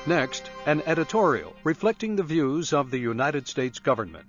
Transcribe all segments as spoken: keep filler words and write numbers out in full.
Next, an editorial reflecting the views of the United States government.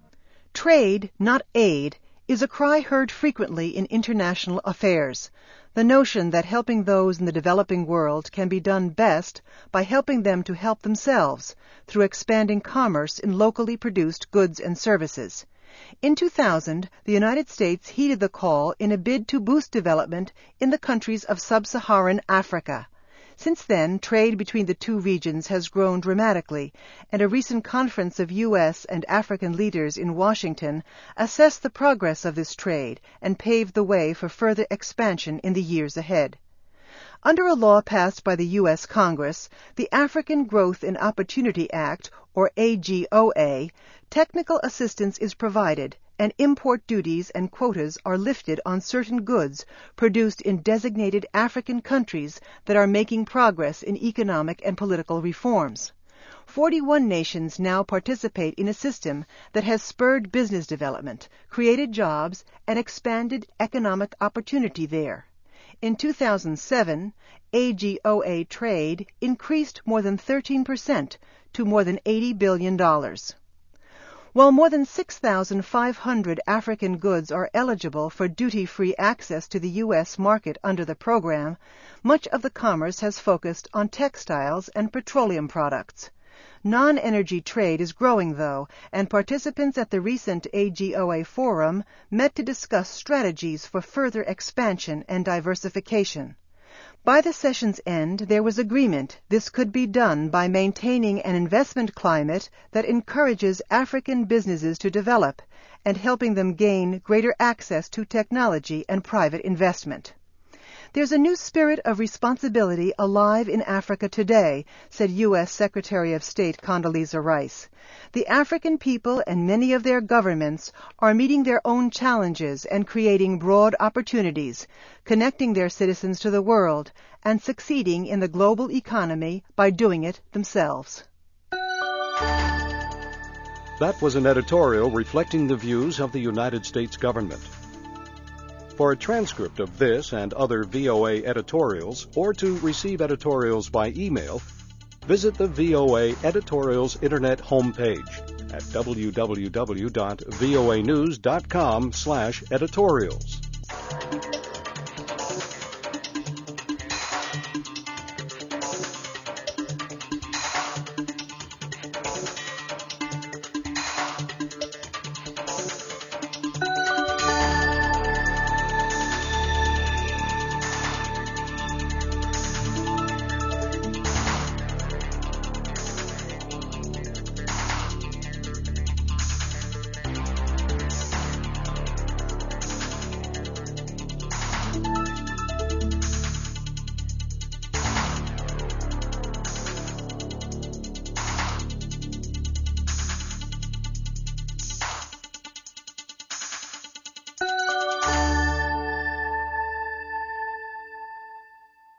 Trade, not aid, is a cry heard frequently in international affairs. The notion that helping those in the developing world can be done best by helping them to help themselves through expanding commerce in locally produced goods and services. In two thousand, the United States heeded the call in a bid to boost development in the countries of sub-Saharan Africa. Since then, trade between the two regions has grown dramatically, and a recent conference of U S and African leaders in Washington assessed the progress of this trade and paved the way for further expansion in the years ahead. Under a law passed by the U S Congress, the African Growth and Opportunity Act, or A G O A, technical assistance is provided, and import duties and quotas are lifted on certain goods produced in designated African countries that are making progress in economic and political reforms. Forty-one nations now participate in a system that has spurred business development, created jobs, and expanded economic opportunity there. In two thousand seven, A G O A trade increased more than thirteen percent to more than eighty billion dollars. While more than six thousand five hundred African goods are eligible for duty-free access to the U S market under the program, much of the commerce has focused on textiles and petroleum products. Non-energy trade is growing, though, and participants at the recent A G O A forum met to discuss strategies for further expansion and diversification. By the session's end, there was agreement this could be done by maintaining an investment climate that encourages African businesses to develop and helping them gain greater access to technology and private investment. There's a new spirit of responsibility alive in Africa today, said U S Secretary of State Condoleezza Rice. The African people and many of their governments are meeting their own challenges and creating broad opportunities, connecting their citizens to the world, and succeeding in the global economy by doing it themselves. That was an editorial reflecting the views of the United States government. For a transcript of this and other V O A editorials, or to receive editorials by email, visit the V O A Editorials Internet homepage at w w w dot voa news dot com slash editorials.